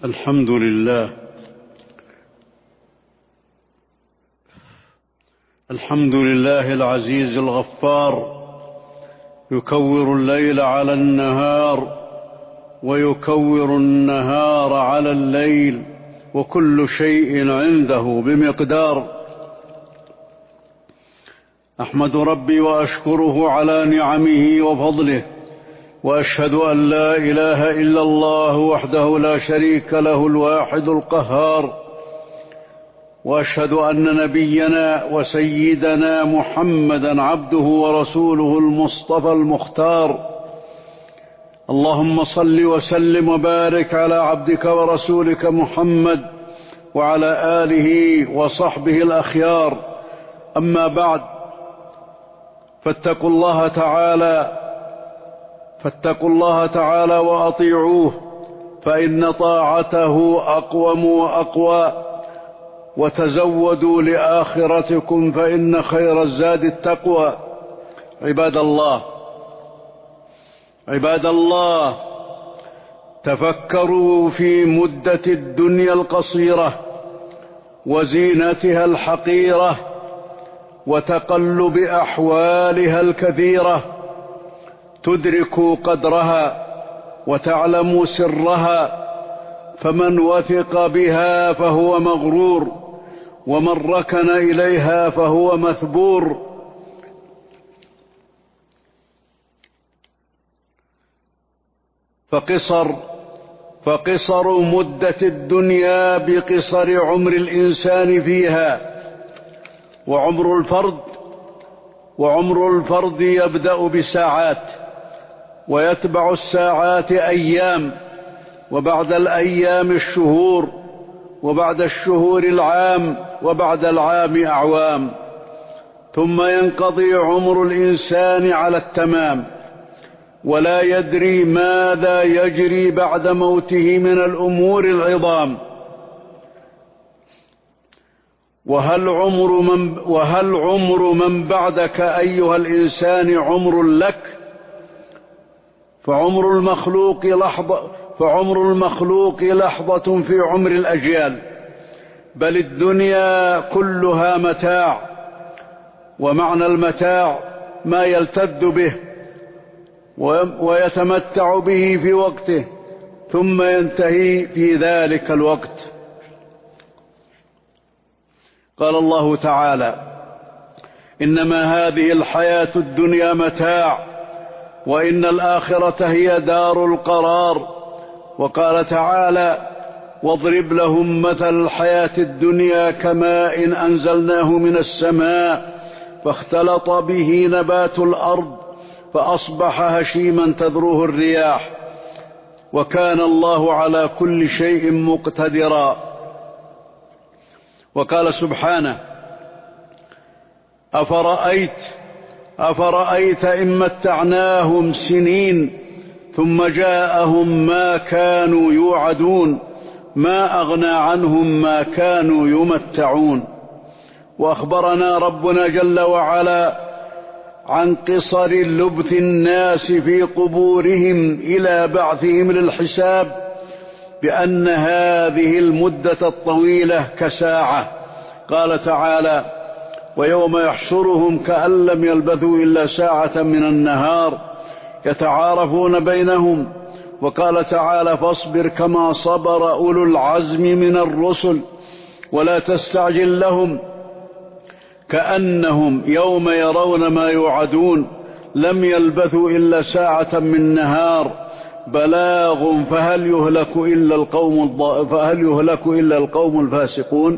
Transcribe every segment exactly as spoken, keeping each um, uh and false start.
الحمد لله الحمد لله العزيز الغفار، يكور الليل على النهار ويكور النهار على الليل، وكل شيء عنده بمقدار. أحمد ربي وأشكره على نعمه وفضله، وأشهد أن لا إله إلا الله وحده لا شريك له الواحد القهار، وأشهد أن نبينا وسيدنا محمدا عبده ورسوله المصطفى المختار. اللهم صل وسلم وبارك على عبدك ورسولك محمد وعلى آله وصحبه الأخيار. أما بعد، فاتقوا الله تعالى فاتقوا الله تعالى وأطيعوه، فإن طاعته أقوم وأقوى. وتزودوا لآخرتكم، فإن خير الزاد التقوى. عباد الله عباد الله تفكروا في مدة الدنيا القصيرة وزينتها الحقيرة وتقلب أحوالها الكثيرة، تدركوا قدرها وتعلموا سرها. فمن وثق بها فهو مغرور، ومن ركن إليها فهو مثبور. فقصر فقصر مدة الدنيا بقصر عمر الإنسان فيها. وعمر الفرد وعمر الفرد يبدأ بساعات، ويتبع الساعات أيام، وبعد الأيام الشهور، وبعد الشهور العام، وبعد العام أعوام، ثم ينقضي عمر الإنسان على التمام، ولا يدري ماذا يجري بعد موته من الأمور العظام. وهل عمر من, وهل عمر من بعدك أيها الإنسان عمر لك؟ فعمر المخلوق لحظة فعمر المخلوق لحظة في عمر الأجيال، بل الدنيا كلها متاع، ومعنى المتاع ما يلتذ به ويتمتع به في وقته، ثم ينتهي في ذلك الوقت. قال الله تعالى: إنما هذه الحياة الدنيا متاع، وإن الآخرة هي دار القرار. وقال تعالى: واضرب لهم مثل الحياة الدنيا كماء إن أنزلناه من السماء فاختلط به نبات الأرض فأصبح هشيما تذروه الرياح، وكان الله على كل شيء مقتدرا. وقال سبحانه: أفرأيت أفرأيت إن متعناهم سنين ثم جاءهم ما كانوا يوعدون ما أغنى عنهم ما كانوا يمتعون. وأخبرنا ربنا جل وعلا عن قصر لبث الناس في قبورهم إلى بعثهم للحساب، بأن هذه المدة الطويلة كساعة. قال تعالى: ويوم يحشرهم كأن لم يلبثوا إلا ساعة من النهار يتعارفون بينهم. وقال تعالى: فاصبر كما صبر أولو العزم من الرسل ولا تستعجل لهم كأنهم يوم يرون ما يوعدون لم يلبثوا إلا ساعة من نهار بلاغ فهل يهلك إلا القوم فهل يهلك إلا القوم الفاسقون.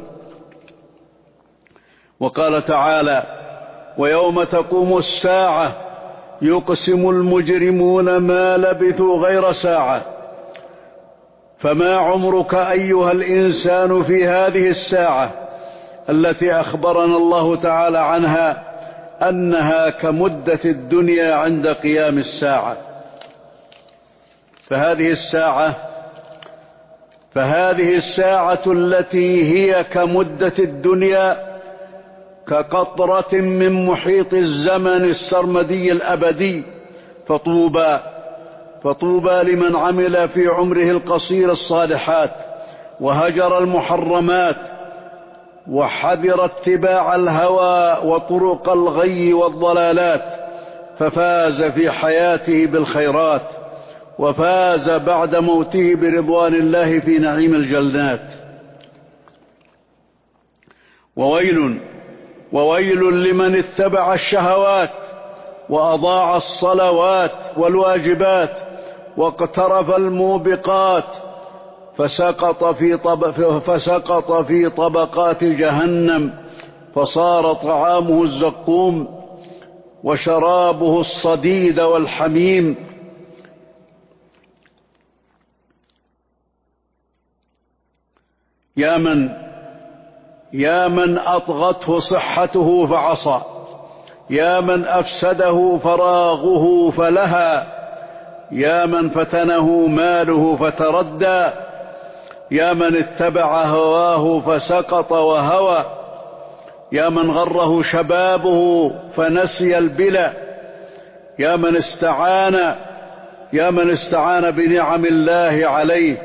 وقال تعالى: ويوم تقوم الساعة يقسم المجرمون ما لبثوا غير ساعة. فما عمرك أيها الإنسان في هذه الساعة التي أخبرنا الله تعالى عنها أنها كمدة الدنيا عند قيام الساعة؟ فهذه الساعة فهذه الساعة التي هي كمدة الدنيا كقطرة من محيط الزمن السرمدي الأبدي. فطوبى فطوبى لمن عمل في عمره القصير الصالحات وهجر المحرمات وحذر اتباع الهوى وطرق الغي والضلالات، ففاز في حياته بالخيرات، وفاز بعد موته برضوان الله في نعيم الجنات. وويل وويل لمن اتبع الشهوات وأضاع الصلوات والواجبات واقترف الموبقات، فسقط في, طب فسقط في طبقات جهنم، فصار طعامه الزقوم وشرابه الصديد والحميم. يا من يا من أطغته صحته فعصى، يا من أفسده فراغه فلهى، يا من فتنه ماله فتردى، يا من اتبع هواه فسقط وهوى، يا من غره شبابه فنسي البلى، يا من استعان يا من استعان بنعم الله عليه،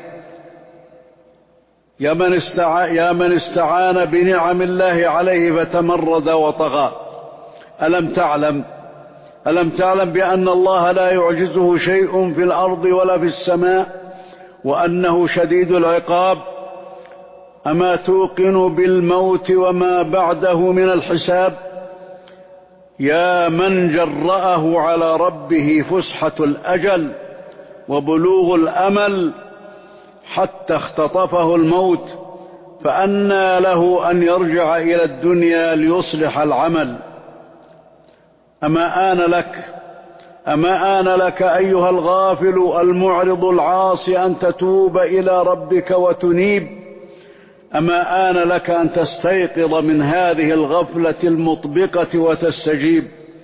يا من استعان يا من استعان بنعم الله عليه فتمرد وطغى. ألم تعلم ألم تعلم بأن الله لا يعجزه شيء في الأرض ولا في السماء، وأنه شديد العقاب؟ أما توقن بالموت وما بعده من الحساب؟ يا من جرأه على ربه فسحة الأجل وبلوغ الأمل حتى اختطفه الموت، فأنى له أن يرجع إلى الدنيا ليصلح العمل. أما آن لك أما آن لك أيها الغافل المعرض العاصي أن تتوب إلى ربك وتنيب؟ أما آن لك أن تستيقظ من هذه الغفلة المطبقة وتستجيب؟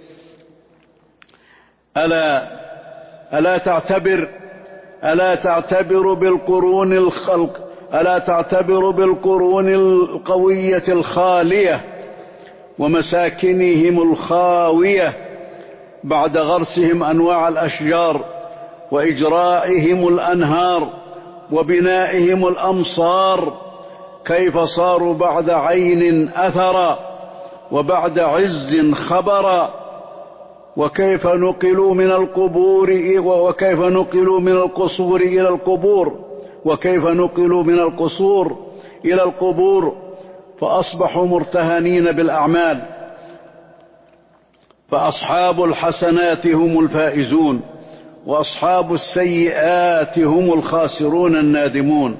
ألا ألا تعتبر ألا تعتبر بالقرون الخلق ألا تعتبر بالقرون القوية الخالية ومساكنهم الخاوية بعد غرسهم أنواع الأشجار وإجرائهم الأنهار وبنائهم الأمصار، كيف صاروا بعد عين أثرا وبعد عز خبرا، وكيف نقلوا من القبور وكيف نقلوا من القصور إلى القبور وكيف نقلوا من القصور إلى القبور فأصبحوا مرتهنين بالأعمال. فأصحاب الحسنات هم الفائزون، وأصحاب السيئات هم الخاسرون النادمون.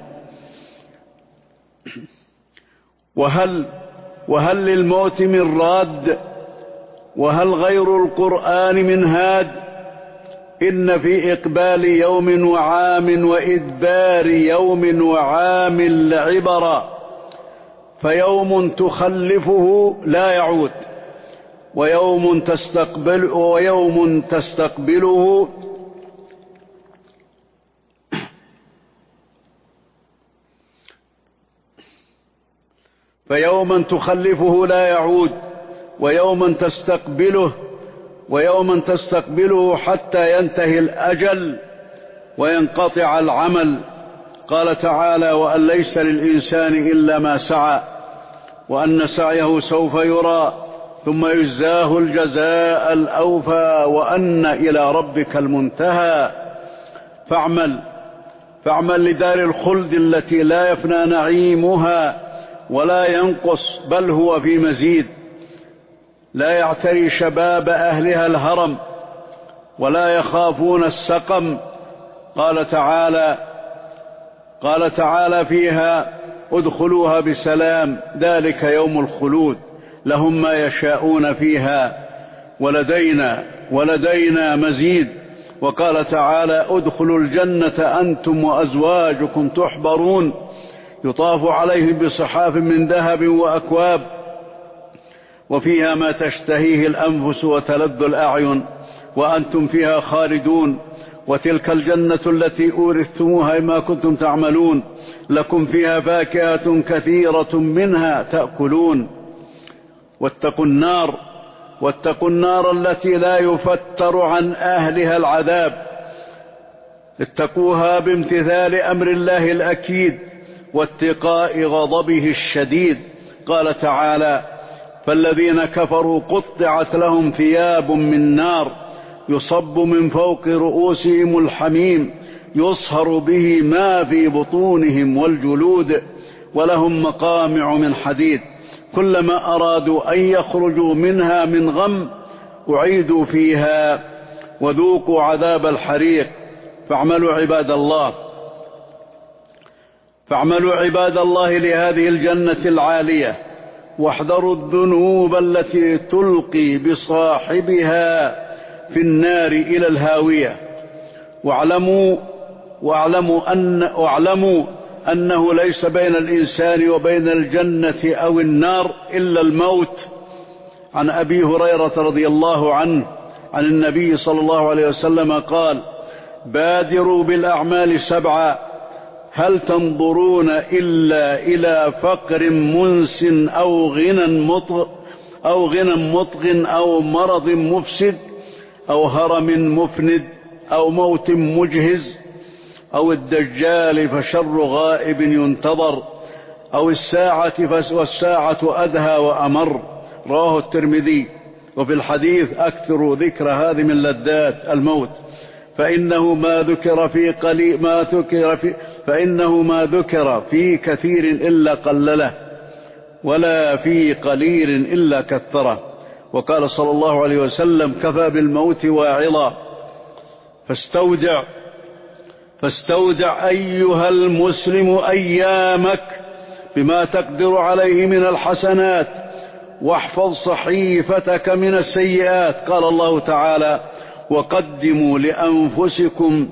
وهل وهل للموت من راد؟ وهل غير القرآن من هاد؟ إن في إقبال يوم وعام وإدبار يوم وعام لعبرا، فيوم تخلفه لا يعود، ويوم تستقبل ويوم تستقبله فيوما تخلفه لا يعود، ويوما تستقبله ويوما تستقبله حتى ينتهي الأجل وينقطع العمل. قال تعالى: وأن ليس للإنسان إلا ما سعى وأن سعيه سوف يرى ثم يجزاه الجزاء الأوفى وأن إلى ربك المنتهى. فاعمل فاعمل لدار الخلد التي لا يفنى نعيمها ولا ينقص، بل هو في مزيد، لا يعتري شباب أهلها الهرم ولا يخافون السقم. قال تعالى قال تعالى فيها: ادخلوها بسلام ذلك يوم الخلود لهم ما يشاءون فيها ولدينا ولدينا مزيد. وقال تعالى: ادخلوا الجنة أنتم وأزواجكم تحبرون يطاف عليهم بصحاف من ذهب وأكواب وفيها ما تشتهيه الأنفس وتلذ الأعين وأنتم فيها خالدون. وتلك الجنة التي أورثتموها ما كنتم تعملون، لكم فيها فاكهة كثيرة منها تأكلون. واتقوا النار واتقوا النار التي لا يفتر عن أهلها العذاب. اتقوها بامتثال أمر الله الأكيد واتقاء غضبه الشديد. قال تعالى: فالذين كفروا قطعت لهم ثياب من نار يصب من فوق رؤوسهم الحميم يصهر به ما في بطونهم والجلود ولهم مقامع من حديد كلما أرادوا أن يخرجوا منها من غم أعيدوا فيها وذوقوا عذاب الحريق. فاعملوا عباد الله فاعملوا عباد الله لهذه الجنة العالية، واحذروا الذنوب التي تلقي بصاحبها في النار إلى الهاوية. واعلموا واعلموا أن واعلموا أنه ليس بين الإنسان وبين الجنة أو النار إلا الموت. عن أبي هريرة رضي الله عنه عن النبي صلى الله عليه وسلم قال: بادروا بالأعمال سبعا، هل تنظرون إلا إلى فقر منس أو غنى مطغ أو غنى مطغ أو مرض مفسد أو هرم مفند أو موت مجهز أو الدجال فشر غائب ينتظر أو الساعة والساعة أدهى وأمر. رواه الترمذي. وفي الحديث: أكثروا ذكر هذه من لذات الموت فإنه ما ذكر في قليل ما ذكر في فإنه ما ذكر في كثير إلا قلله ولا في قليل إلا كثره. وقال صلى الله عليه وسلم: كفى بالموت واعظا. فاستودع فاستودع أيها المسلم أيامك بما تقدر عليه من الحسنات، واحفظ صحيفتك من السيئات. قال الله تعالى: وقدموا لأنفسكم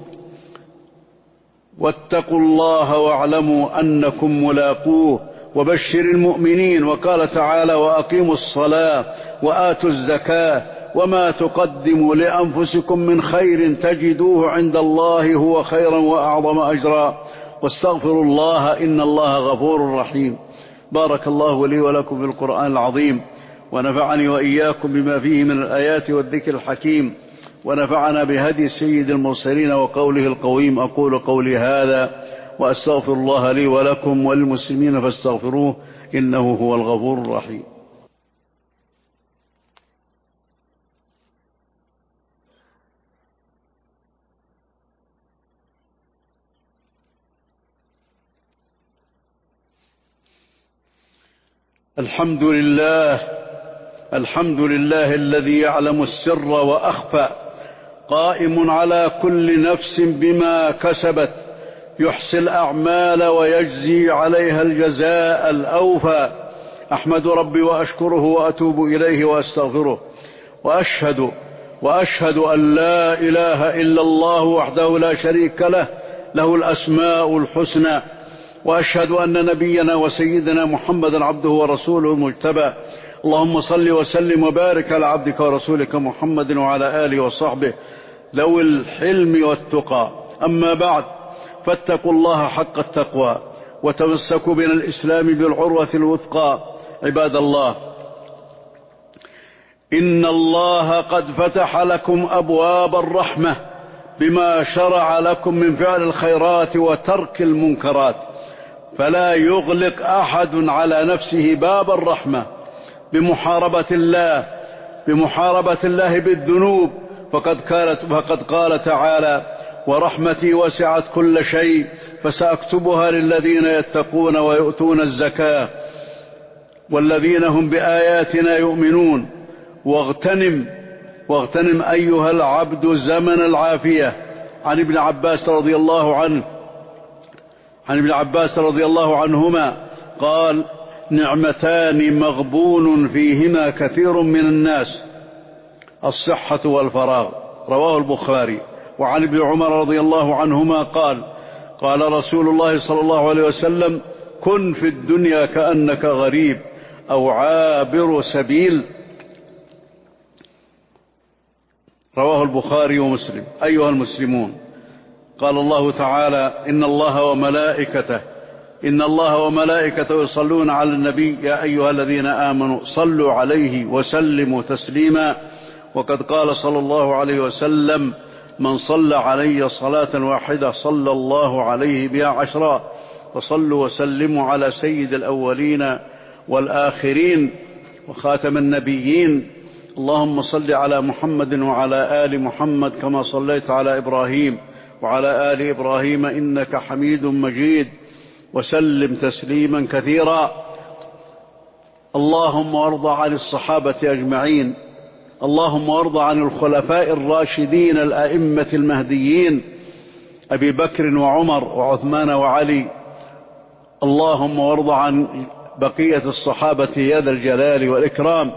واتقوا الله واعلموا أنكم ملاقوه وبشر المؤمنين. وقال تعالى: وأقيموا الصلاة وآتوا الزكاة وما تقدموا لأنفسكم من خير تجدوه عند الله هو خيرا وأعظم أجرا واستغفروا الله إن الله غفور رحيم. بارك الله لي ولكم في القرآن العظيم، ونفعني وإياكم بما فيه من الآيات والذكر الحكيم، ونفعنا بهدي سيد المرسلين وقوله القويم. أقول قولي هذا وأستغفر الله لي ولكم وللمسلمين فاستغفروه إنه هو الغفور الرحيم. الحمد لله الحمد لله الذي يعلم السر وأخفى، قائم على كل نفس بما كسبت، يحصي الأعمال ويجزي عليها الجزاء الأوفى. أحمد ربي وأشكره وأتوب إليه وأستغفره، وأشهد وأشهد أن لا إله إلا الله وحده لا شريك له، له الأسماء الحسنى. وأشهد أن نبينا وسيدنا محمدا عبده ورسوله المجتبى. اللهم صل وسلم وبارك على عبدك ورسولك محمد وعلى آله وصحبه ذوي الحلم والتقى. أما بعد، فاتقوا الله حق التقوى وتمسكوا بين الإسلام بالعروة الوثقى. عباد الله، إن الله قد فتح لكم أبواب الرحمة بما شرع لكم من فعل الخيرات وترك المنكرات، فلا يغلق أحد على نفسه باب الرحمة بمحاربة الله بمحاربة الله بالذنوب. فقد قال فقد قال تعالى: ورحمتي وسعت كل شيء فسأكتبها للذين يتقون ويؤتون الزكاة والذين هم بآياتنا يؤمنون. واغتنم واغتنم أيها العبد زمن العافية. عن ابن عباس رضي الله عنه عن ابن عباس رضي الله عنهما قال: نعمتان مغبون فيهما كثير من الناس، الصحة والفراغ. رواه البخاري. وعن ابن عمر رضي الله عنهما قال: قال رسول الله صلى الله عليه وسلم: كن في الدنيا كأنك غريب أو عابر سبيل. رواه البخاري ومسلم. أيها المسلمون، قال الله تعالى: إن الله وملائكته إن الله وملائكته يصلون على النبي يا أيها الذين آمنوا صلوا عليه وسلموا تسليما. وقد قال صلى الله عليه وسلم: من صلى علي صلاة واحدة صلى الله عليه بها عشرا. وصلوا وسلموا على سيد الأولين والآخرين وخاتم النبيين. اللهم صل على محمد وعلى آل محمد كما صليت على إبراهيم وعلى آل إبراهيم إنك حميد مجيد، وسلم تسليما كثيرا. اللهم وارض عن الصحابة أجمعين. اللهم وارض عن الخلفاء الراشدين الأئمة المهديين أبي بكر وعمر وعثمان وعلي. اللهم وارض عن بقية الصحابة يا ذا الجلال والإكرام.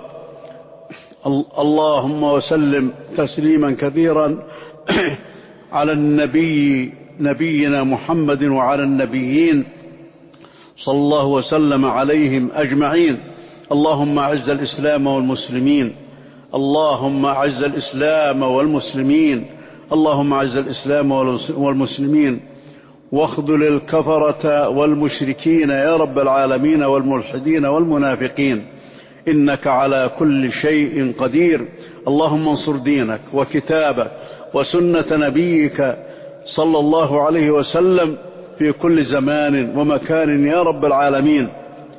اللهم وسلم تسليما كثيرا على النبي نبينا محمد وعلى النبيين صلى الله وسلم عليهم أجمعين. اللهم أعز الإسلام والمسلمين. اللهم أعز الإسلام والمسلمين. اللهم أعز الإسلام والمسلمين واخذل الكفرة والمشركين يا رب العالمين والملحدين والمنافقين، إنك على كل شيء قدير. اللهم انصر دينك وكتابك وسنة نبيك صلى الله عليه وسلم في كل زمان ومكان يا رب العالمين.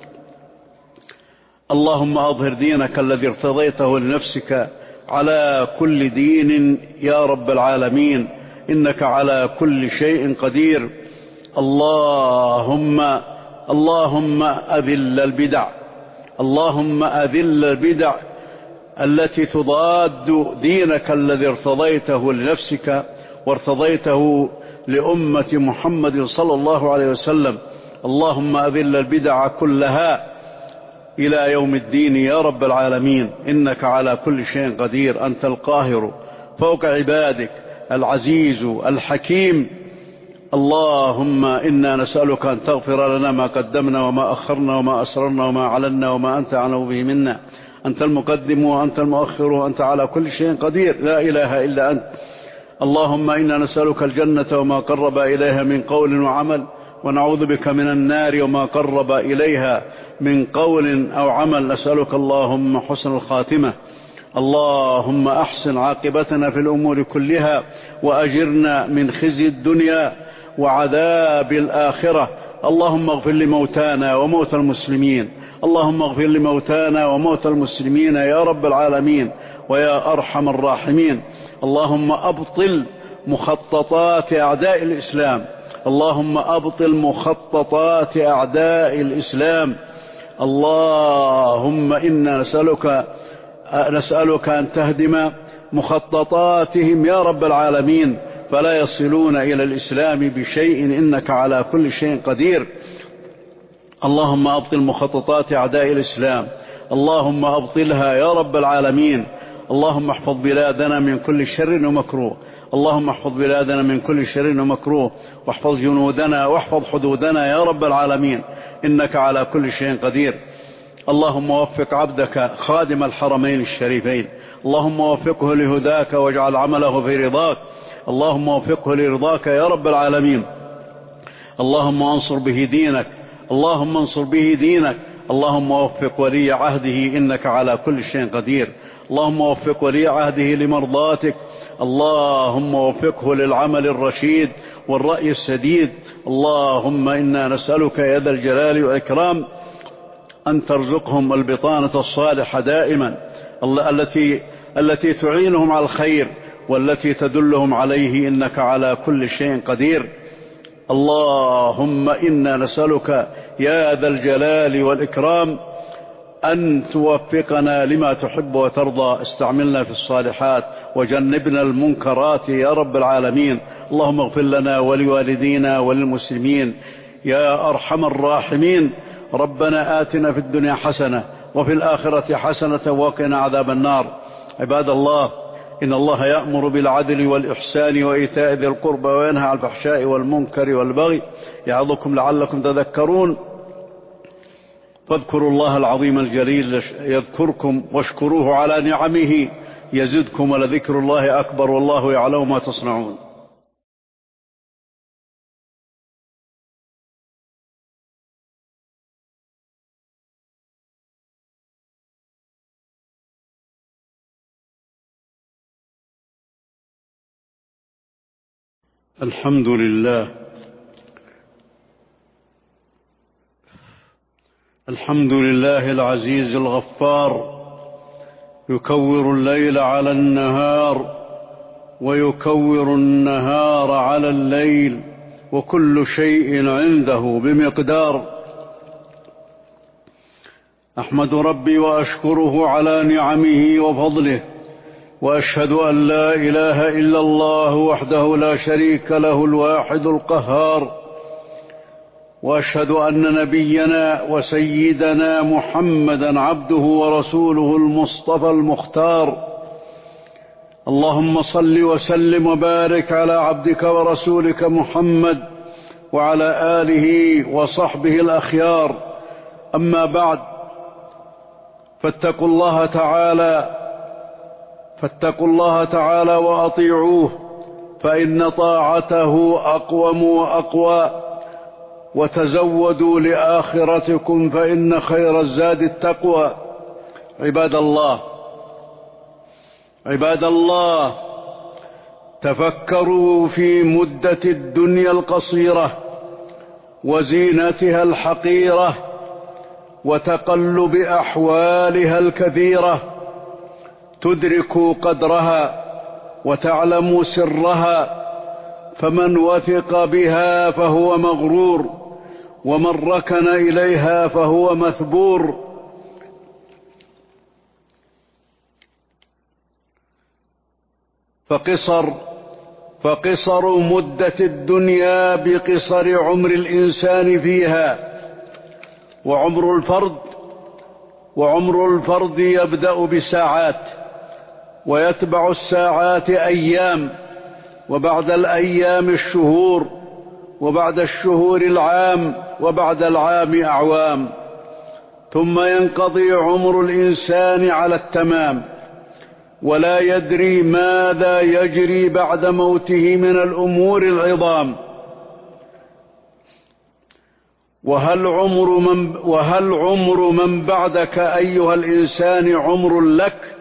اللهم أظهر دينك الذي ارتضيته لنفسك على كل دين يا رب العالمين، إنك على كل شيء قدير. اللهم اللهم أذل البدع اللهم أذل البدع التي تضاد دينك الذي ارتضيته لنفسك وارتضيته لأمة محمد صلى الله عليه وسلم. اللهم أذل البدع كلها إلى يوم الدين يا رب العالمين، إنك على كل شيء قدير. أنت القاهر فوق عبادك العزيز الحكيم. اللهم إنا نسألك أن تغفر لنا ما قدمنا وما أخرنا وما أسررنا وما أعلنا وما أنت أعلم به منا. أنت المقدم وأنت المؤخر وأنت على كل شيء قدير، لا إله إلا أنت. اللهم إنا نسألك الجنة وما قرب إليها من قول وعمل، ونعوذ بك من النار وما قرب إليها من قول أو عمل. نسألك اللهم حسن الخاتمة. اللهم أحسن عاقبتنا في الأمور كلها، وأجرنا من خزي الدنيا وعذاب الآخرة. اللهم اغفر لموتانا وموتى المسلمين. اللهم اغفر لموتانا وموتى المسلمين يا رب العالمين ويا أرحم الراحمين. اللهم أبطل مخططات أعداء الإسلام. اللهم أبطل مخططات أعداء الإسلام. اللهم إنا نسألك نسألك أن تهدم مخططاتهم يا رب العالمين، فلا يصلون إلى الإسلام بشيء، إنك على كل شيء قدير. اللهم أبطل مخططات أعداء الإسلام. اللهم أبطلها يا رب العالمين. اللهم احفظ بلادنا من كل شر ومكروه. اللهم احفظ بلادنا من كل شر ومكروه، واحفظ جنودنا واحفظ حدودنا يا رب العالمين، إنك على كل شيء قدير. اللهم وفق عبدك خادم الحرمين الشريفين. اللهم وفقه لهداك واجعل عمله في رضاك. اللهم وفقه لرضاك يا رب العالمين. اللهم انصر به دينك. اللهم انصر به دينك. اللهم وفق ولي عهده، إنك على كل شيء قدير. اللهم وفق ولي عهده لمرضاتك. اللهم وفقه للعمل الرشيد والرأي السديد. اللهم إنا نسألك يا ذا الجلال والإكرام أن ترزقهم البطانة الصالحة دائما، التي التي تعينهم على الخير والتي تدلهم عليه، إنك على كل شيء قدير. اللهم إنا نسألك يا ذا الجلال والإكرام أن توفقنا لما تحب وترضى. استعملنا في الصالحات وجنبنا المنكرات يا رب العالمين. اللهم اغفر لنا ولوالدينا وللمسلمين يا أرحم الراحمين. ربنا آتنا في الدنيا حسنة وفي الآخرة حسنة وقنا عذاب النار. عباد الله، إن الله يأمر بالعدل والإحسان وإيتاء ذي القربى وينهى عن الفحشاء والمنكر والبغي، يعظكم لعلكم تذكرون. فاذكروا الله العظيم الجليل يذكركم، واشكروه على نعمه يزدكم، ولذكر الله أكبر، والله يعلم ما تصنعون. الحمد لله الحمد لله العزيز الغفار، يكور الليل على النهار ويكور النهار على الليل، وكل شيء عنده بمقدار. أحمد ربي وأشكره على نعمه وفضله، وأشهد أن لا إله إلا الله وحده لا شريك له الواحد القهار، وأشهد أن نبينا وسيدنا محمدا عبده ورسوله المصطفى المختار. اللهم صل وسلم وبارك على عبدك ورسولك محمد وعلى آله وصحبه الأخيار. أما بعد، فاتقوا الله تعالى فاتقوا الله تعالى وأطيعوه، فإن طاعته أقوم وأقوى. وتزودوا لآخرتكم، فإن خير الزاد التقوى. عباد الله عباد الله تفكروا في مدة الدنيا القصيرة وزينتها الحقيرة وتقلب أحوالها الكثيرة، تدركوا قدرها وتعلموا سرها. فمن وثق بها فهو مغرور، ومن ركن إليها فهو مثبور. فقصر فقصر مدة الدنيا بقصر عمر الإنسان فيها. وعمر الفرد وعمر الفرد يبدأ بساعات، ويتبع الساعات أيام، وبعد الأيام الشهور، وبعد الشهور العام، وبعد العام أعوام، ثم ينقضي عمر الإنسان على التمام، ولا يدري ماذا يجري بعد موته من الأمور العظام. وهل عمر من, وهل عمر من بعدك أيها الإنسان عمر لك؟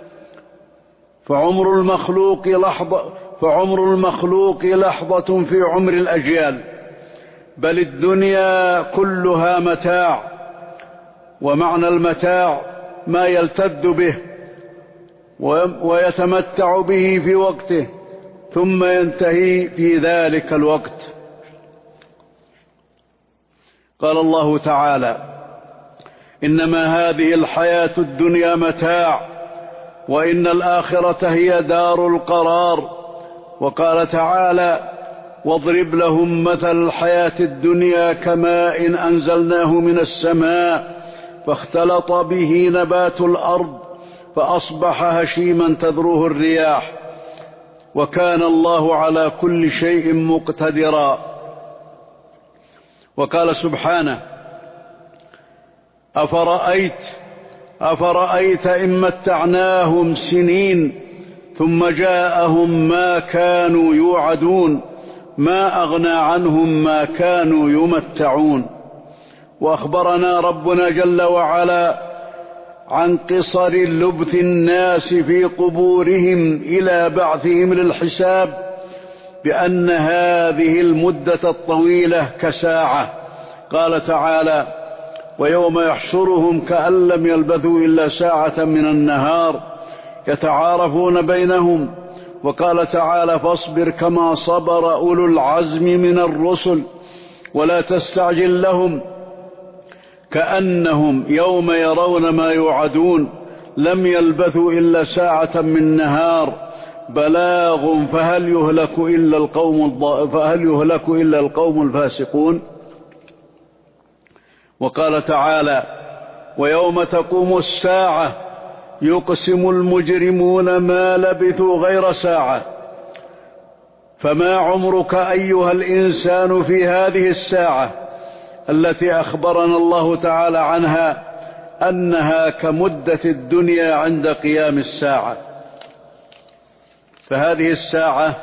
فعمر المخلوق لحظة فعمر المخلوق لحظة في عمر الأجيال، بل الدنيا كلها متاع، ومعنى المتاع ما يلتذ به ويتمتع به في وقته، ثم ينتهي في ذلك الوقت. قال الله تعالى: إنما هذه الحياة الدنيا متاع، وإن الآخرة هي دار القرار. وقال تعالى: واضرب لهم مثل الحياة الدنيا كماء إن أنزلناه من السماء فاختلط به نبات الأرض فأصبح هشيما تذروه الرياح، وكان الله على كل شيء مقتدرا. وقال سبحانه: أفرأيت أفرأيت إن متعناهم سنين ثم جاءهم ما كانوا يوعدون ما أغنى عنهم ما كانوا يمتعون. وأخبرنا ربنا جل وعلا عن قصر لبث الناس في قبورهم إلى بعثهم للحساب، بأن هذه المدة الطويلة كساعة. قال تعالى: ويوم يحشرهم كأن لم يلبثوا إلا ساعة من النهار يتعارفون بينهم. وقال تعالى: فاصبر كما صبر أولو العزم من الرسل ولا تستعجل لهم كأنهم يوم يرون ما يوعدون لم يلبثوا إلا ساعة من نهار بلاغ فهل يهلك إلا القوم فهل يهلك إلا القوم الفاسقون. وقال تعالى: ويوم تقوم الساعة يقسم المجرمون ما لبثوا غير ساعة. فما عمرك أيها الإنسان في هذه الساعة التي أخبرنا الله تعالى عنها أنها كمدة الدنيا عند قيام الساعة؟ فهذه الساعة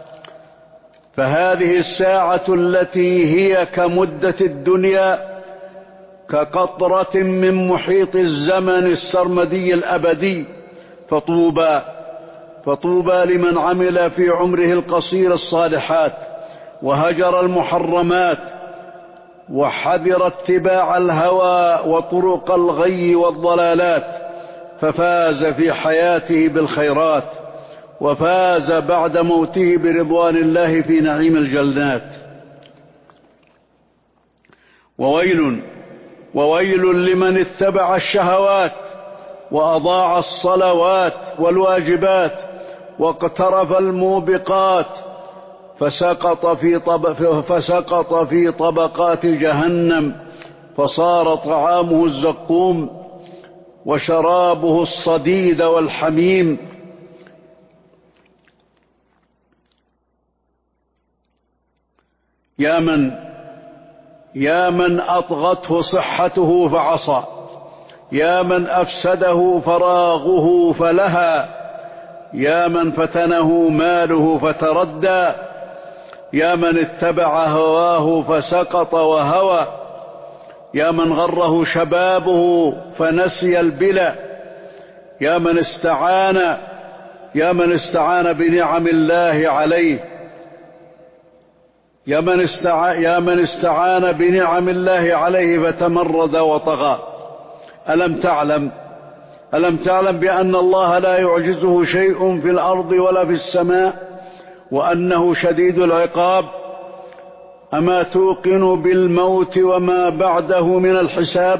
فهذه الساعة التي هي كمدة الدنيا كقطرة من محيط الزمن السرمدي الأبدي. فطوبى فطوبى لمن عمل في عمره القصير الصالحات وهجر المحرمات وحذر اتباع الهوى وطرق الغي والضلالات، ففاز في حياته بالخيرات، وفاز بعد موته برضوان الله في نعيم الجنات. وويل وويل لمن اتبع الشهوات وأضاع الصلوات والواجبات واقترف الموبقات، فسقط في, طب فسقط في طبقات جهنم، فصار طعامه الزقوم وشرابه الصديد والحميم. يا من يا من أطغته صحته فعصى، يا من أفسده فراغه فلهى، يا من فتنه ماله فتردى، يا من اتبع هواه فسقط وهوى، يا من غره شبابه فنسي البلى، يا من استعان يا من استعان بنعم الله عليه، يا من استعان يا من استعان بنعم الله عليه فتمرد وطغى. ألم تعلم ألم تعلم بأن الله لا يعجزه شيء في الأرض ولا في السماء، وأنه شديد العقاب؟ أما توقن بالموت وما بعده من الحساب؟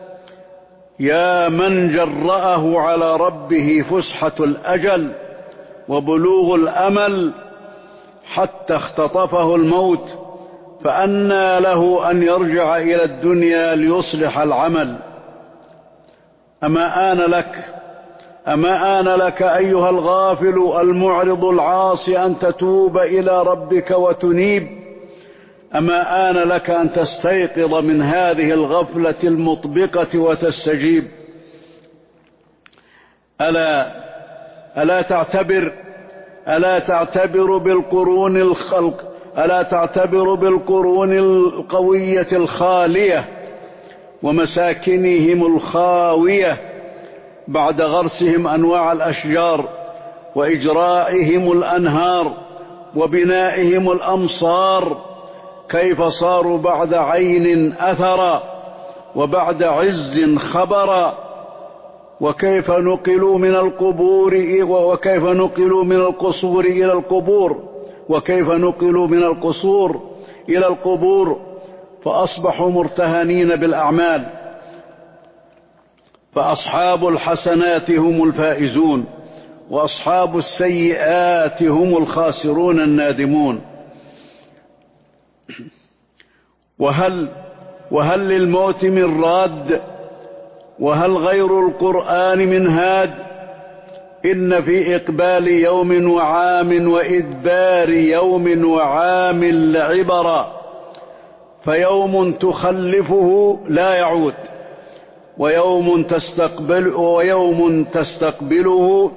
يا من جرأه على ربه فسحة الأجل وبلوغ الأمل حتى اختطفه الموت، فأنى له أن يرجع إلى الدنيا ليصلح العمل؟ أما آن لك أما آن لك أيها الغافل المعرض العاصي أن تتوب إلى ربك وتنيب؟ أما آن لك أن تستيقظ من هذه الغفلة المطبقة وتستجيب؟ ألا ألا تعتبر ألا تعتبر بالقرون الخلق ألا تعتبر بالقرون القوية الخالية ومساكنهم الخاوية بعد غرسهم أنواع الأشجار وإجرائهم الأنهار وبنائهم الأمصار، كيف صاروا بعد عين أثرا وبعد عز خبرا، وكيف نقلوا من القبور وكيف نقلوا من القصور إلى القبور وكيف نقلوا من القصور إلى القبور فأصبحوا مرتهنين بالأعمال. فأصحاب الحسنات هم الفائزون، وأصحاب السيئات هم الخاسرون النادمون. وهل وهل للموت من راد؟ وهل غير القرآن من هاد؟ إن في إقبال يوم وعام وإدبار يوم وعام لعبرا، فيوم تخلفه لا يعود، ويوم تستقبل ويوم تستقبله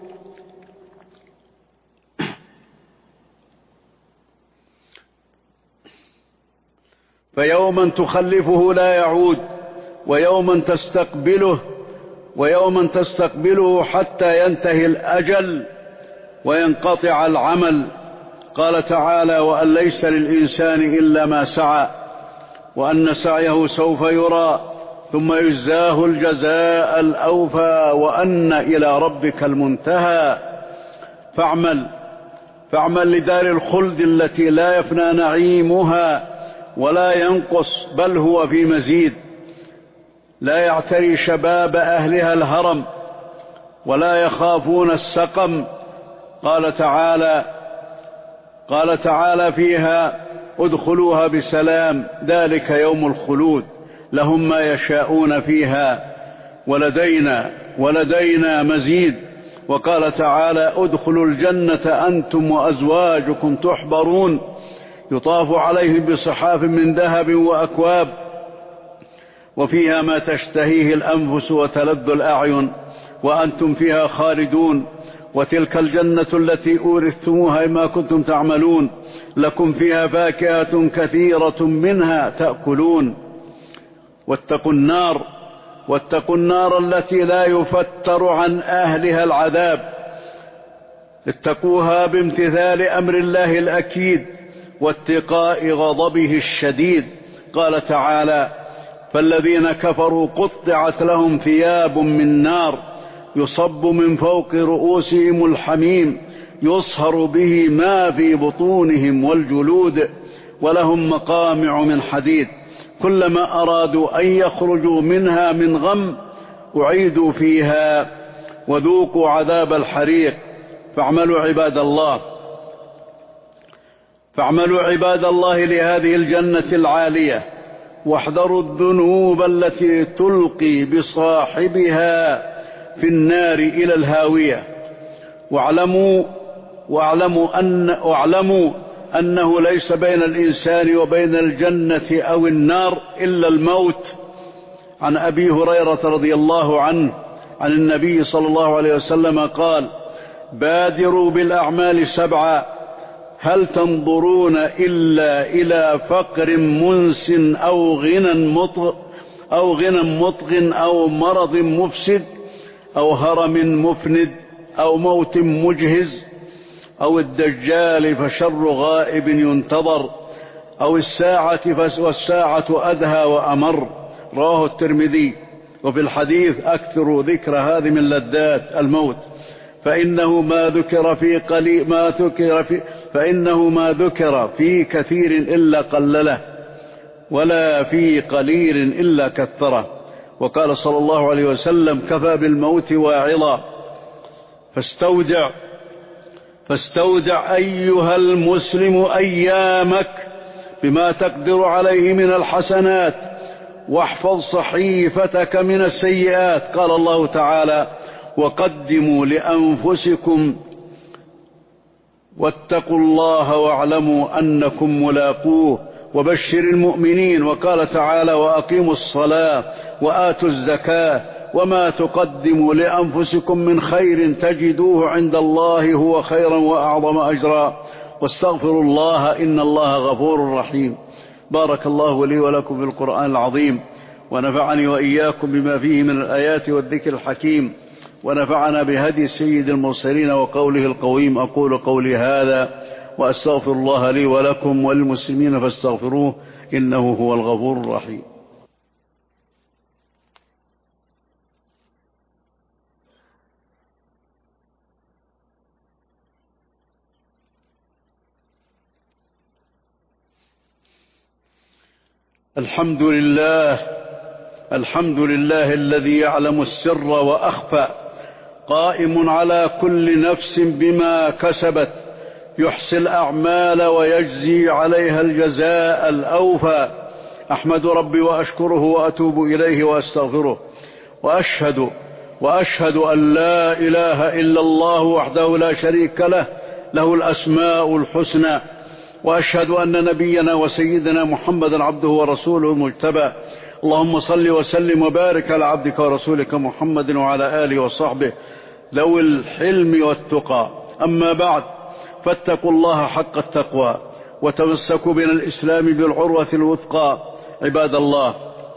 فيوما تخلفه لا يعود، ويوما تستقبله ويوما تستقبله حتى ينتهي الأجل وينقطع العمل. قال تعالى: وأن ليس للإنسان إلا ما سعى، وأن سعيه سوف يرى ثم يجزاه الجزاء الأوفى، وأن إلى ربك المنتهى. فاعمل فاعمل لدار الخلد التي لا يفنى نعيمها ولا ينقص، بل هو في مزيد، لا يعتري شباب أهلها الهرم ولا يخافون السقم. قال تعالى قال تعالى فيها: ادخلوها بسلام، ذلك يوم الخلود، لهم ما يشاءون فيها ولدينا ولدينا مزيد. وقال تعالى: ادخلوا الجنة أنتم وأزواجكم تحبرون، يطاف عليهم بصحاف من ذهب وأكواب، وفيها ما تشتهيه الأنفس وتلذ الأعين، وأنتم فيها خالدون. وتلك الجنة التي أورثتموها بما كنتم تعملون، لكم فيها فاكهة كثيرة منها تأكلون. واتقوا النار واتقوا النار التي لا يفتر عن أهلها العذاب. اتقوها بامتثال أمر الله الأكيد واتقاء غضبه الشديد، قال تعالى: فالذين كفروا قطعت لهم ثياب من نار يصب من فوق رؤوسهم الحميم يصهر به ما في بطونهم والجلود ولهم مقامع من حديد كلما أرادوا أن يخرجوا منها من غم أعيدوا فيها وذوقوا عذاب الحريق. فاعملوا عباد الله فاعملوا عباد الله لهذه الجنة العالية، واحذروا الذنوب التي تلقي بصاحبها في النار إلى الهاوية. واعلموا واعلموا أن واعلموا أنه ليس بين الإنسان وبين الجنة أو النار إلا الموت. عن أبي هريرة رضي الله عنه عن النبي صلى الله عليه وسلم قال: بادروا بالأعمال سبعا، هل تنظرون إلا إلى فقر منس أو غنى مطغ أو غنى مطغ أو مرض مفسد أو هرم مفند أو موت مجهز أو الدجال فشر غائب ينتظر أو الساعة والساعة أدهى وأمر. رواه الترمذي. وفي الحديث: أكثروا ذكر هذه من لذات الموت، فإنه ما ذكر في قليل ما ذكر في فإنه ما ذكر في كثير إلا قلله، ولا في قليل إلا كثره. وقال صلى الله عليه وسلم: كفى بالموت واعظا. فاستودع فاستودع أيها المسلم أيامك بما تقدر عليه من الحسنات، واحفظ صحيفتك من السيئات. قال الله تعالى: وقدموا لأنفسكم واتقوا الله واعلموا أنكم ملاقوه وبشر المؤمنين. وقال تعالى: وأقيموا الصلاة وآتوا الزكاة وما تقدموا لأنفسكم من خير تجدوه عند الله هو خيرا وأعظم أجرا، واستغفروا الله إن الله غفور رحيم. بارك الله لي ولكم في القرآن العظيم، ونفعني وإياكم بما فيه من الآيات والذكر الحكيم، ونفعنا بهدي سيد المرسلين وقوله القويم. أقول قولي هذا وأستغفر الله لي ولكم وللمسلمين فاستغفروه إنه هو الغفور الرحيم. الحمد لله الحمد لله الذي يعلم السر وأخفى، قائم على كل نفس بما كسبت، يحصي الأعمال ويجزي عليها الجزاء الأوفى. أحمد ربي وأشكره وأتوب إليه وأستغفره، وأشهد وأشهد أن لا إله إلا الله وحده لا شريك له، له الأسماء الحسنى. وأشهد أن نبينا وسيدنا محمدا عبده ورسوله المجتبى. اللهم صل وسلم وبارك على عبدك ورسولك محمد وعلى آله وصحبه ذوي الحلم والتقى. أما بعد، فاتقوا الله حق التقوى وتمسكوا بين الإسلام بالعروة الوثقى. عباد الله،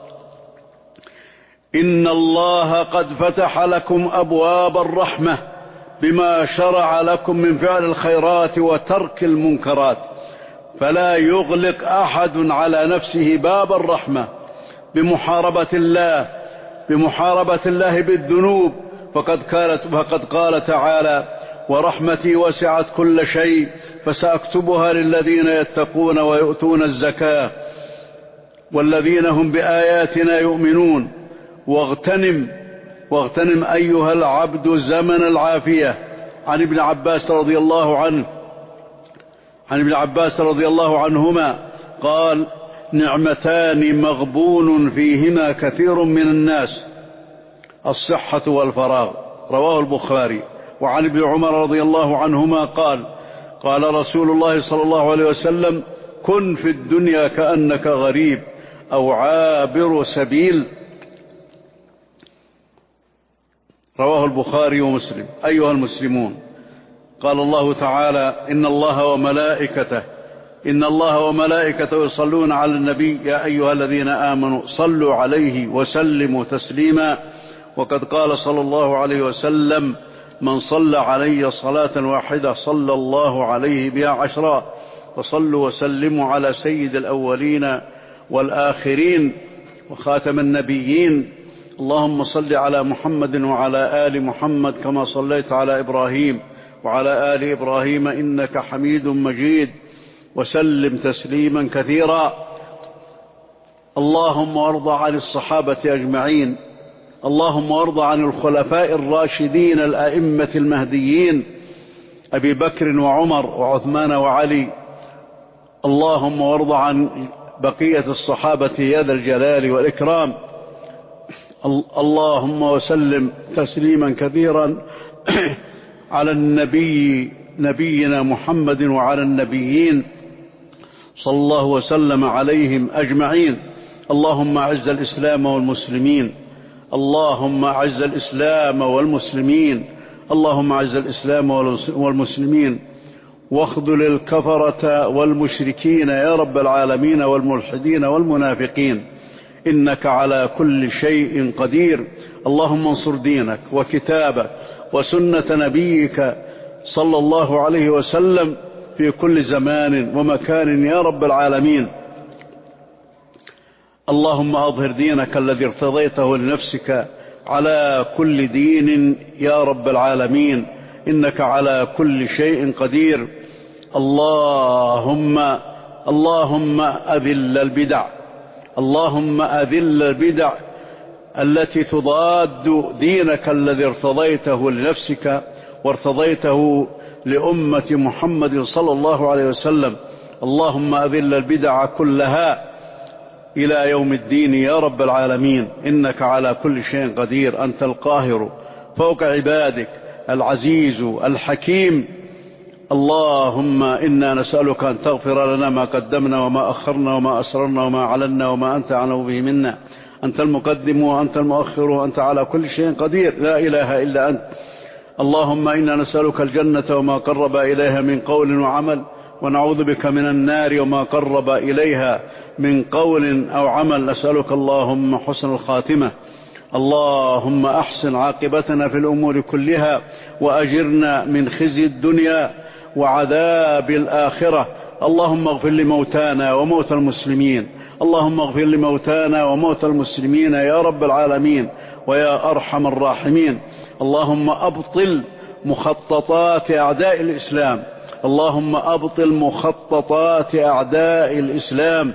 إن الله قد فتح لكم أبواب الرحمة بما شرع لكم من فعل الخيرات وترك المنكرات، فلا يغلق أحد على نفسه باب الرحمة بمحاربة الله بمحاربة الله بالذنوب. فقد قالت فقد قال تعالى: ورحمتي وسعت كل شيء فسأكتبها للذين يتقون ويؤتون الزكاة والذين هم بآياتنا يؤمنون. واغتنم واغتنم أيها العبد زمن العافية. عن ابن عباس رضي الله عنه عن ابن عباس رضي الله عنهما قال: نعمتان مغبون فيهما كثير من الناس، الصحة والفراغ. رواه البخاري. وعن ابن عمر رضي الله عنهما قال: قال رسول الله صلى الله عليه وسلم: كن في الدنيا كأنك غريب أو عابر سبيل. رواه البخاري ومسلم. أيها المسلمون، قال الله تعالى: إن الله وملائكته إن الله وملائكته يصلون على النبي يا أيها الذين آمنوا صلوا عليه وسلموا تسليما. وقد قال صلى الله عليه وسلم: من صلى علي صلاة واحدة صلى الله عليه بها عشرا. وصلوا وسلموا على سيد الأولين والآخرين وخاتم النبيين. اللهم صل على محمد وعلى آل محمد كما صليت على إبراهيم وعلى آل إبراهيم إنك حميد مجيد، وسلم تسليما كثيرا. اللهم وارض عن الصحابة أجمعين. اللهم وارض عن الخلفاء الراشدين الأئمة المهديين أبي بكر وعمر وعثمان وعلي. اللهم وارض عن بقية الصحابة يا ذا الجلال والإكرام. اللهم وسلم تسليما كثيرا على النبي نبينا محمد وعلى النبيين صلى الله وسلم عليهم أجمعين. اللهم أعز الإسلام والمسلمين. اللهم أعز الإسلام والمسلمين. اللهم أعز الإسلام والمسلمين واخذل الكفرة والمشركين يا رب العالمين والملحدين والمنافقين، إنك على كل شيء قدير. اللهم انصر دينك وكتابك وسنة نبيك صلى الله عليه وسلم في كل زمان ومكان يا رب العالمين. اللهم أظهر دينك الذي ارتضيته لنفسك على كل دين يا رب العالمين، إنك على كل شيء قدير. اللهم اللهم أذل البدع. اللهم أذل البدع التي تضاد دينك الذي ارتضيته لنفسك وارتضيته لأمة محمد صلى الله عليه وسلم. اللهم أذل البدع كلها إلى يوم الدين يا رب العالمين، إنك على كل شيء قدير. أنت القاهر فوق عبادك العزيز الحكيم. اللهم إنا نسألك أن تغفر لنا ما قدمنا وما أخرنا وما أسررنا وما أعلنا وما أنت أعلم به منا. أنت المقدم وأنت المؤخر وأنت على كل شيء قدير، لا إله إلا أنت. اللهم إنا نسألك الجنة وما قرب إليها من قول وعمل، ونعوذ بك من النار وما قرب إليها من قول أو عمل. نسألك اللهم حسن الخاتمة. اللهم أحسن عاقبتنا في الأمور كلها، وأجرنا من خزي الدنيا وعذاب الآخرة. اللهم اغفر لموتانا وموتى المسلمين. اللهم اغفر لموتانا وموتى المسلمين يا رب العالمين ويا أرحم الراحمين. اللهم أبطل مخططات أعداء الإسلام. اللهم أبطل مخططات أعداء الإسلام.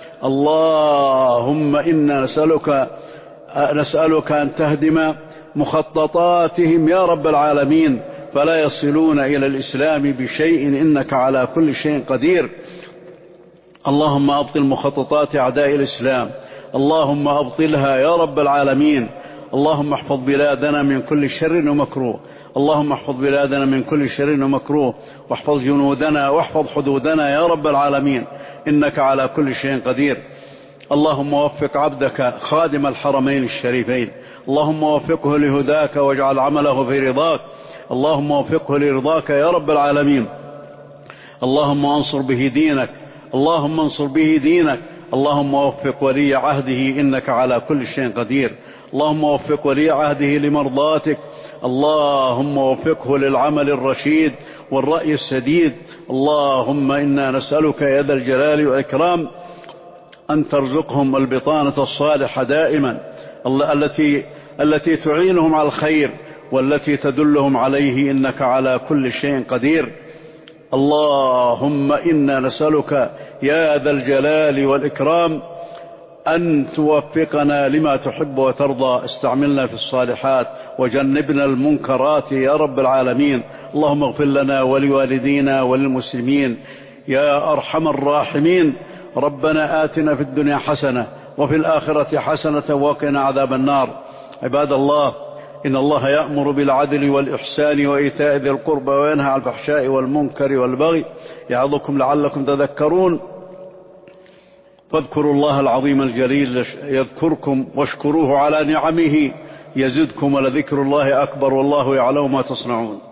اللهم إنا نسألك نسألك أن تهدم مخططاتهم يا رب العالمين، فلا يصلون إلى الإسلام بشيء، إنك على كل شيء قدير. اللهم أبطل مخططات أعداء الإسلام. اللهم أبطلها يا رب العالمين. اللهم احفظ بلادنا من كل شر ومكروه. اللهم احفظ بلادنا من كل شر ومكروه، واحفظ جنودنا واحفظ حدودنا يا رب العالمين، إنك على كل شيء قدير. اللهم وفق عبدك خادم الحرمين الشريفين. اللهم وفقه لهداك واجعل عمله في رضاك. اللهم وفقه لرضاك يا رب العالمين. اللهم انصر به دينك. اللهم انصر به دينك. اللهم وفق ولي عهده، إنك على كل شيء قدير. اللهم وفق ولي عهده لمرضاتك. اللهم وفقه للعمل الرشيد والرأي السديد. اللهم إنا نسألك يا ذا الجلال والإكرام أن ترزقهم البطانة الصالحة دائما، التي التي تعينهم على الخير والتي تدلهم عليه، إنك على كل شيء قدير. اللهم إنا نسألك يا ذا الجلال والإكرام أن توفقنا لما تحب وترضى. استعملنا في الصالحات وجنبنا المنكرات يا رب العالمين. اللهم اغفر لنا ولوالدينا وللمسلمين يا أرحم الراحمين. ربنا آتنا في الدنيا حسنة وفي الآخرة حسنة وقنا عذاب النار. عباد الله، إن الله يأمر بالعدل والإحسان وإيتاء ذي القربى وينهى عن الفحشاء والمنكر والبغي يعظكم لعلكم تذكرون. فاذكروا الله العظيم الجليل يذكركم، واشكروه على نعمه يزدكم، ولذكر الله أكبر، والله يعلم ما تصنعون.